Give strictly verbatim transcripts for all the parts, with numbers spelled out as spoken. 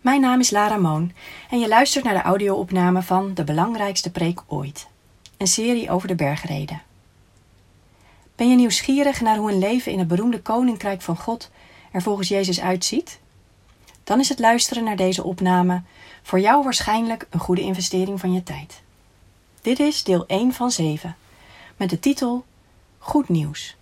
Mijn naam is Lara Moon en je luistert naar de audio-opname van De Belangrijkste Preek Ooit, een serie over de bergreden. Ben je nieuwsgierig naar hoe een leven in het beroemde Koninkrijk van God er volgens Jezus uitziet? Dan is het luisteren naar deze opname voor jou waarschijnlijk een goede investering van je tijd. Dit is deel één van zeven, met de titel Goed Nieuws.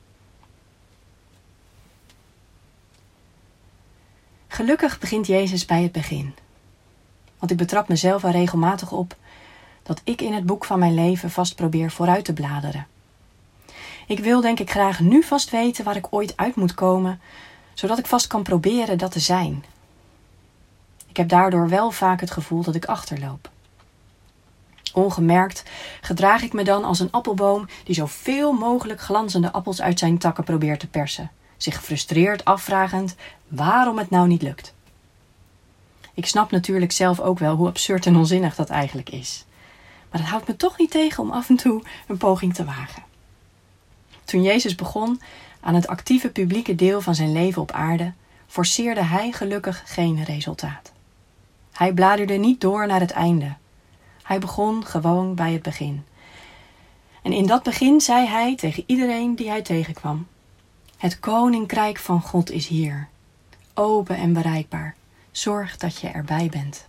Gelukkig begint Jezus bij het begin. Want ik betrap mezelf er regelmatig op dat ik in het boek van mijn leven vast probeer vooruit te bladeren. Ik wil denk ik graag nu vast weten waar ik ooit uit moet komen, zodat ik vast kan proberen dat te zijn. Ik heb daardoor wel vaak het gevoel dat ik achterloop. Ongemerkt gedraag ik me dan als een appelboom die zoveel mogelijk glanzende appels uit zijn takken probeert te persen, zich gefrustreerd afvragend waarom het nou niet lukt. Ik snap natuurlijk zelf ook wel hoe absurd en onzinnig dat eigenlijk is. Maar dat houdt me toch niet tegen om af en toe een poging te wagen. Toen Jezus begon aan het actieve publieke deel van zijn leven op aarde, forceerde hij gelukkig geen resultaat. Hij bladerde niet door naar het einde. Hij begon gewoon bij het begin. En in dat begin zei hij tegen iedereen die hij tegenkwam: Het Koninkrijk van God is hier, open en bereikbaar. Zorg dat je erbij bent.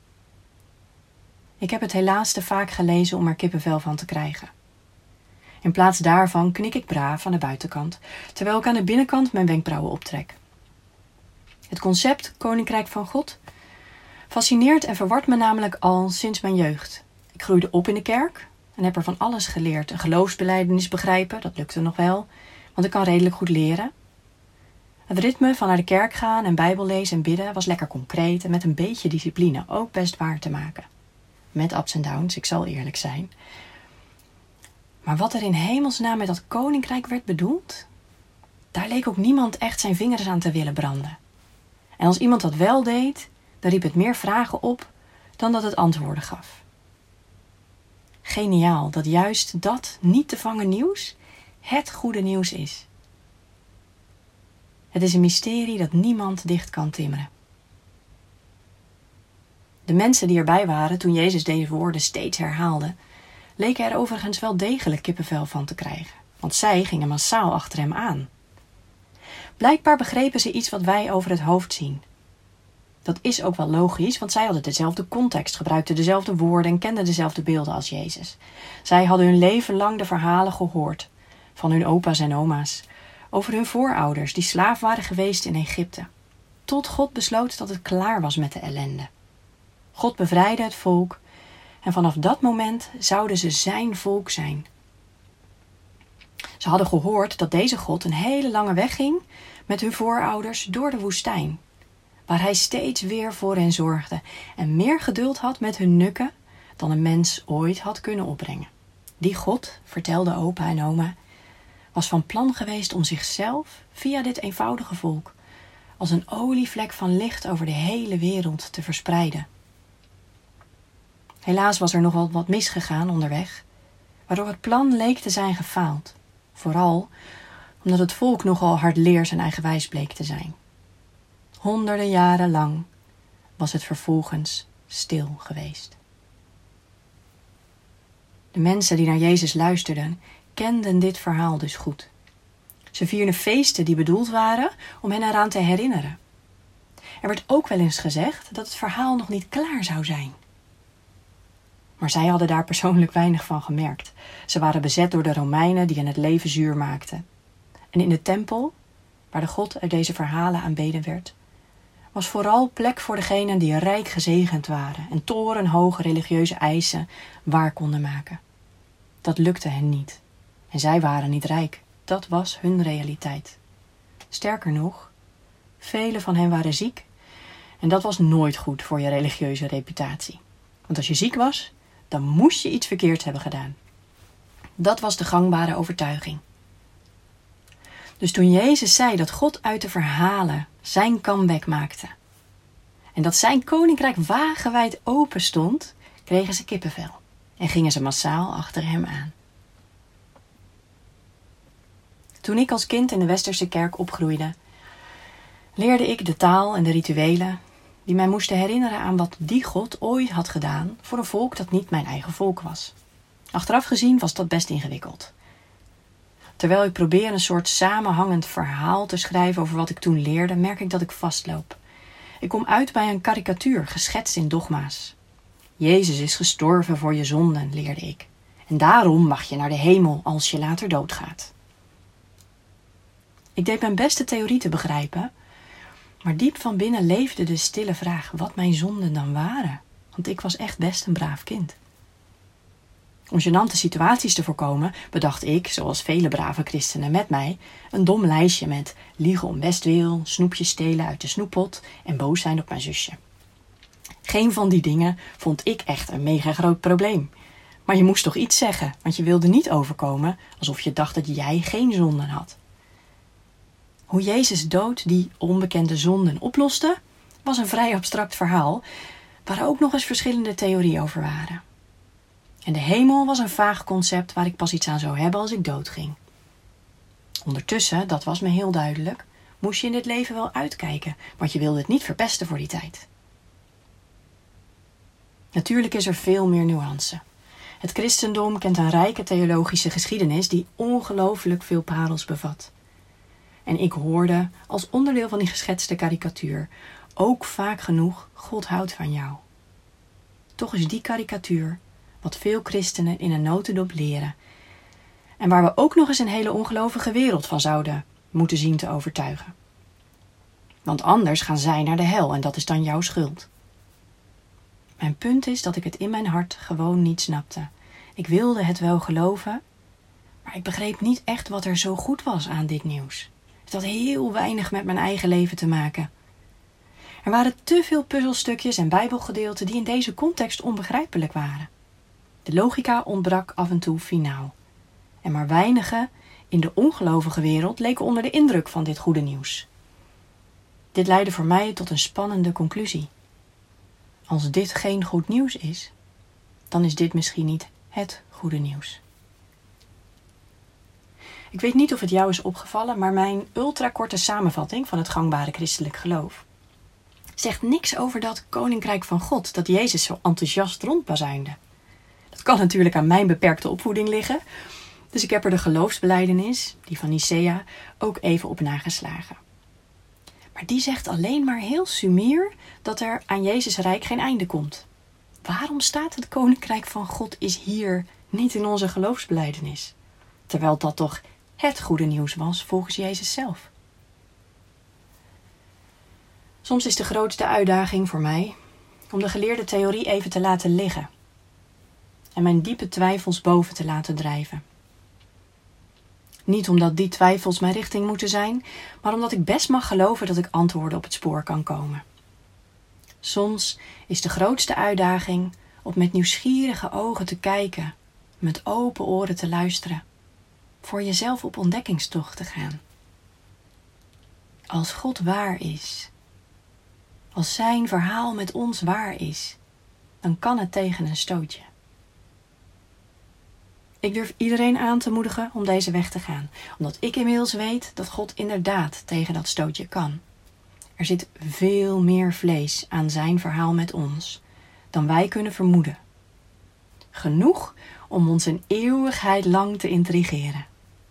Ik heb het helaas te vaak gelezen om er kippenvel van te krijgen. In plaats daarvan knik ik braaf aan de buitenkant, terwijl ik aan de binnenkant mijn wenkbrauwen optrek. Het concept Koninkrijk van God fascineert en verwart me namelijk al sinds mijn jeugd. Ik groeide op in de kerk en heb er van alles geleerd. Een geloofsbelijdenis begrijpen, dat lukte nog wel, want ik kan redelijk goed leren. Het ritme van naar de kerk gaan en Bijbel lezen en bidden was lekker concreet en met een beetje discipline ook best waar te maken. Met ups en downs, ik zal eerlijk zijn. Maar wat er in hemelsnaam met dat koninkrijk werd bedoeld, daar leek ook niemand echt zijn vingers aan te willen branden. En als iemand dat wel deed, dan riep het meer vragen op dan dat het antwoorden gaf. Geniaal dat juist dat niet te vangen nieuws het goede nieuws is. Het is een mysterie dat niemand dicht kan timmeren. De mensen die erbij waren toen Jezus deze woorden steeds herhaalde, leken er overigens wel degelijk kippenvel van te krijgen, want zij gingen massaal achter hem aan. Blijkbaar begrepen ze iets wat wij over het hoofd zien. Dat is ook wel logisch, want zij hadden dezelfde context, gebruikten dezelfde woorden en kenden dezelfde beelden als Jezus. Zij hadden hun leven lang de verhalen gehoord van hun opa's en oma's, over hun voorouders die slaaf waren geweest in Egypte, tot God besloot dat het klaar was met de ellende. God bevrijdde het volk en vanaf dat moment zouden ze zijn volk zijn. Ze hadden gehoord dat deze God een hele lange weg ging met hun voorouders door de woestijn, waar hij steeds weer voor hen zorgde en meer geduld had met hun nukken dan een mens ooit had kunnen opbrengen. Die God, vertelde opa en oma, was van plan geweest om zichzelf via dit eenvoudige volk als een olievlek van licht over de hele wereld te verspreiden. Helaas was er nog wel wat misgegaan onderweg, waardoor het plan leek te zijn gefaald. Vooral omdat het volk nogal hardleers en eigenwijs bleek te zijn. Honderden jaren lang was het vervolgens stil geweest. De mensen die naar Jezus luisterden, kenden dit verhaal dus goed. Ze vierden feesten die bedoeld waren om hen eraan te herinneren. Er werd ook wel eens gezegd dat het verhaal nog niet klaar zou zijn. Maar zij hadden daar persoonlijk weinig van gemerkt. Ze waren bezet door de Romeinen die hen het leven zuur maakten. En in de tempel, waar de God uit deze verhalen aanbeden werd, was vooral plek voor degenen die rijk gezegend waren en torenhoge religieuze eisen waar konden maken. Dat lukte hen niet. En zij waren niet rijk. Dat was hun realiteit. Sterker nog, velen van hen waren ziek en dat was nooit goed voor je religieuze reputatie. Want als je ziek was, dan moest je iets verkeerd hebben gedaan. Dat was de gangbare overtuiging. Dus toen Jezus zei dat God uit de verhalen zijn comeback maakte en dat zijn koninkrijk wagenwijd open stond, kregen ze kippenvel en gingen ze massaal achter hem aan. Toen ik als kind in de Westerse kerk opgroeide, leerde ik de taal en de rituelen die mij moesten herinneren aan wat die God ooit had gedaan voor een volk dat niet mijn eigen volk was. Achteraf gezien was dat best ingewikkeld. Terwijl ik probeer een soort samenhangend verhaal te schrijven over wat ik toen leerde, merk ik dat ik vastloop. Ik kom uit bij een karikatuur, geschetst in dogma's. Jezus is gestorven voor je zonden, leerde ik. En daarom mag je naar de hemel als je later doodgaat. Ik deed mijn best de theorie te begrijpen, maar diep van binnen leefde de stille vraag wat mijn zonden dan waren. Want ik was echt best een braaf kind. Om gênante situaties te voorkomen, bedacht ik, zoals vele brave christenen met mij, een dom lijstje met liegen om bestwil, snoepjes stelen uit de snoeppot en boos zijn op mijn zusje. Geen van die dingen vond ik echt een mega groot probleem. Maar je moest toch iets zeggen, want je wilde niet overkomen alsof je dacht dat jij geen zonden had. Hoe Jezus dood die onbekende zonden oploste, was een vrij abstract verhaal, waar ook nog eens verschillende theorieën over waren. En de hemel was een vaag concept waar ik pas iets aan zou hebben als ik doodging. Ondertussen, dat was me heel duidelijk, moest je in dit leven wel uitkijken, want je wilde het niet verpesten voor die tijd. Natuurlijk is er veel meer nuance. Het christendom kent een rijke theologische geschiedenis die ongelooflijk veel parels bevat. En ik hoorde, als onderdeel van die geschetste karikatuur, ook vaak genoeg: God houdt van jou. Toch is die karikatuur wat veel christenen in een notendop leren. En waar we ook nog eens een hele ongelovige wereld van zouden moeten zien te overtuigen. Want anders gaan zij naar de hel en dat is dan jouw schuld. Mijn punt is dat ik het in mijn hart gewoon niet snapte. Ik wilde het wel geloven, maar ik begreep niet echt wat er zo goed was aan dit nieuws. Het had heel weinig met mijn eigen leven te maken. Er waren te veel puzzelstukjes en bijbelgedeelten die in deze context onbegrijpelijk waren. De logica ontbrak af en toe finaal. En maar weinigen in de ongelovige wereld leken onder de indruk van dit goede nieuws. Dit leidde voor mij tot een spannende conclusie. Als dit geen goed nieuws is, dan is dit misschien niet het goede nieuws. Ik weet niet of het jou is opgevallen, maar mijn ultrakorte samenvatting van het gangbare christelijk geloof zegt niks over dat koninkrijk van God dat Jezus zo enthousiast rondbazuinde. Dat kan natuurlijk aan mijn beperkte opvoeding liggen, dus ik heb er de geloofsbelijdenis, die van Nicea, ook even op nageslagen. Maar die zegt alleen maar heel sumier dat er aan Jezus' rijk geen einde komt. Waarom staat het koninkrijk van God is hier niet in onze geloofsbelijdenis? Terwijl dat toch het goede nieuws was volgens Jezus zelf. Soms is de grootste uitdaging voor mij om de geleerde theorie even te laten liggen en mijn diepe twijfels boven te laten drijven. Niet omdat die twijfels mijn richting moeten zijn, maar omdat ik best mag geloven dat ik antwoorden op het spoor kan komen. Soms is de grootste uitdaging om met nieuwsgierige ogen te kijken, met open oren te luisteren, voor jezelf op ontdekkingstocht te gaan. Als God waar is, als zijn verhaal met ons waar is, dan kan het tegen een stootje. Ik durf iedereen aan te moedigen om deze weg te gaan, omdat ik inmiddels weet dat God inderdaad tegen dat stootje kan. Er zit veel meer vlees aan zijn verhaal met ons dan wij kunnen vermoeden. Genoeg om ons een eeuwigheid lang te intrigeren.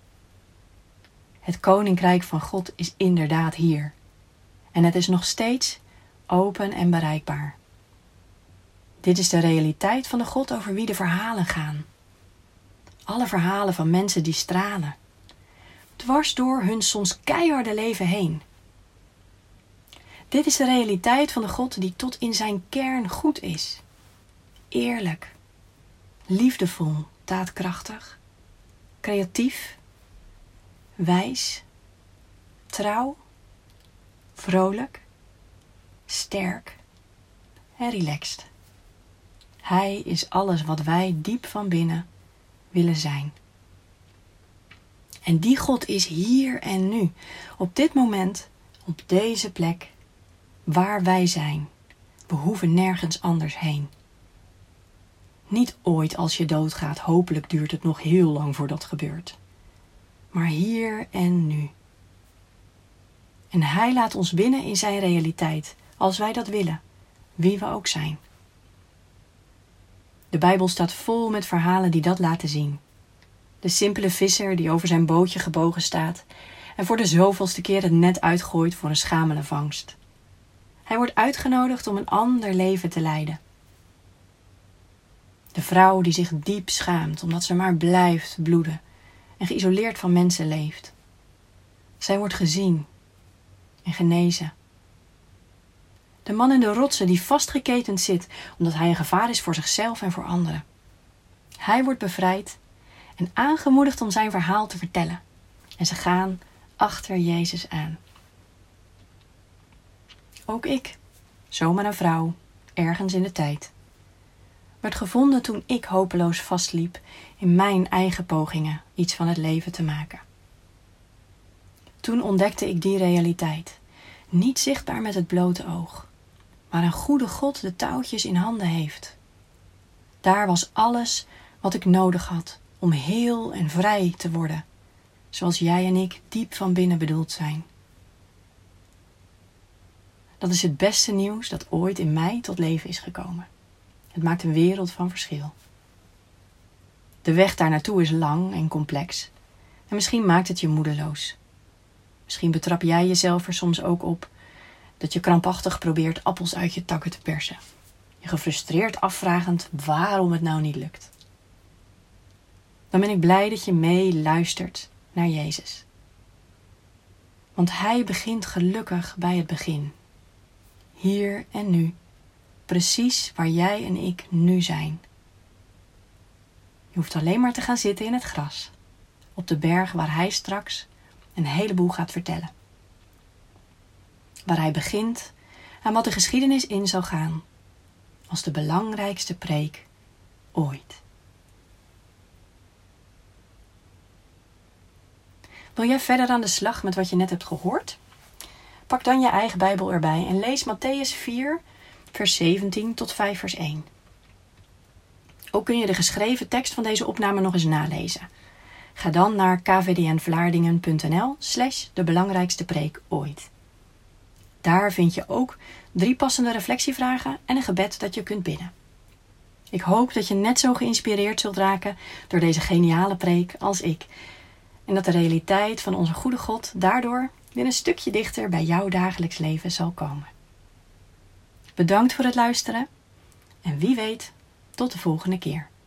Het koninkrijk van God is inderdaad hier. En het is nog steeds open en bereikbaar. Dit is de realiteit van de God over wie de verhalen gaan. Alle verhalen van mensen die stralen. Dwars door hun soms keiharde leven heen. Dit is de realiteit van de God die tot in zijn kern goed is. Eerlijk. Liefdevol, daadkrachtig. Creatief. Wijs. Trouw. Vrolijk. Sterk. En relaxed. Hij is alles wat wij diep van binnen willen zijn. En die God is hier en nu, op dit moment, op deze plek, waar wij zijn. We hoeven nergens anders heen. Niet ooit als je doodgaat, hopelijk duurt het nog heel lang voordat gebeurt. Maar hier en nu. En hij laat ons binnen in zijn realiteit, als wij dat willen, wie we ook zijn. De Bijbel staat vol met verhalen die dat laten zien. De simpele visser die over zijn bootje gebogen staat en voor de zoveelste keer het net uitgooit voor een schamele vangst. Hij wordt uitgenodigd om een ander leven te leiden. De vrouw die zich diep schaamt omdat ze maar blijft bloeden en geïsoleerd van mensen leeft. Zij wordt gezien en genezen. De man in de rotsen die vastgeketend zit omdat hij een gevaar is voor zichzelf en voor anderen. Hij wordt bevrijd en aangemoedigd om zijn verhaal te vertellen. En ze gaan achter Jezus aan. Ook ik, zomaar een vrouw, ergens in de tijd, werd gevonden toen ik hopeloos vastliep in mijn eigen pogingen iets van het leven te maken. Toen ontdekte ik die realiteit, niet zichtbaar met het blote oog, maar een goede God de touwtjes in handen heeft. Daar was alles wat ik nodig had om heel en vrij te worden, zoals jij en ik diep van binnen bedoeld zijn. Dat is het beste nieuws dat ooit in mij tot leven is gekomen. Het maakt een wereld van verschil. De weg daar naartoe is lang en complex en misschien maakt het je moedeloos. Misschien betrap jij jezelf er soms ook op dat je krampachtig probeert appels uit je takken te persen. Je gefrustreerd afvragend waarom het nou niet lukt. Dan ben ik blij dat je mee luistert naar Jezus. Want Hij begint gelukkig bij het begin. Hier en nu. Precies waar jij en ik nu zijn. Je hoeft alleen maar te gaan zitten in het gras. Op de berg waar Hij straks een heleboel gaat vertellen. Waar Hij begint en wat de geschiedenis in zal gaan. Als de belangrijkste preek ooit. Wil jij verder aan de slag met wat je net hebt gehoord? Pak dan je eigen Bijbel erbij en lees Mattheüs vier, vers zeventien tot vijf, vers één. Ook kun je de geschreven tekst van deze opname nog eens nalezen. Ga dan naar kvdnvlaardingen.nl slash de belangrijkste preek ooit. Daar vind je ook drie passende reflectievragen en een gebed dat je kunt bidden. Ik hoop dat je net zo geïnspireerd zult raken door deze geniale preek als ik. En dat de realiteit van onze goede God daardoor weer een stukje dichter bij jouw dagelijks leven zal komen. Bedankt voor het luisteren en wie weet, tot de volgende keer.